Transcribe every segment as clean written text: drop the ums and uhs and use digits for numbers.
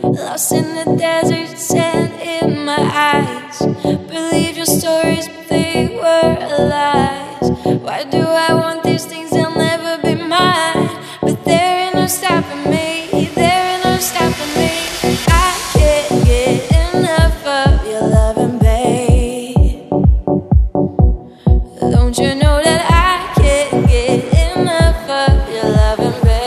Lost in the desert, sand in my eyes. Believe your stories, but they were lies. Why do I want these things? They'll never be mine. But there ain't no stopping me. There ain't no stopping me. I can't get enough of your loving, babe. Don't you know that I can't get enough of your loving, babe?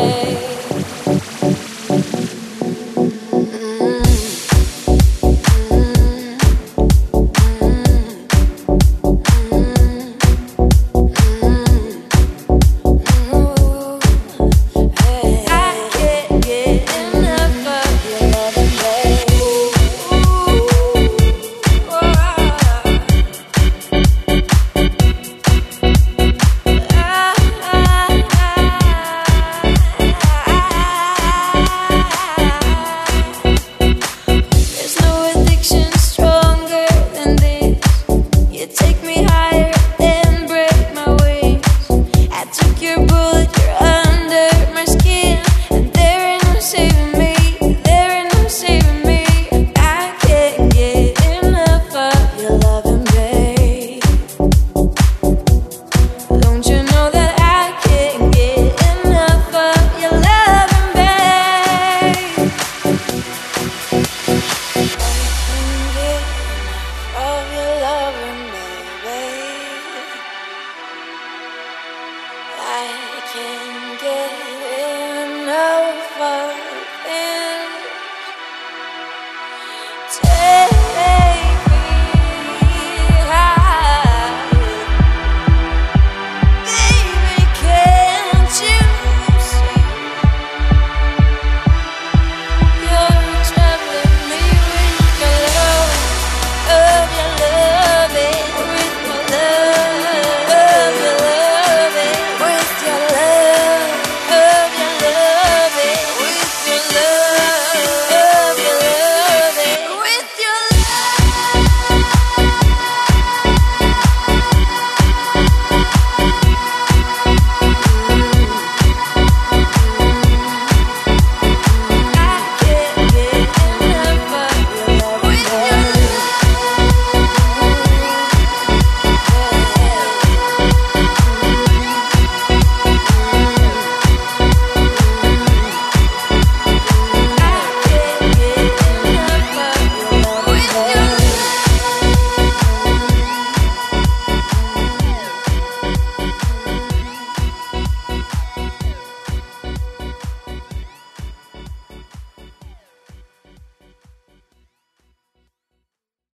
I can get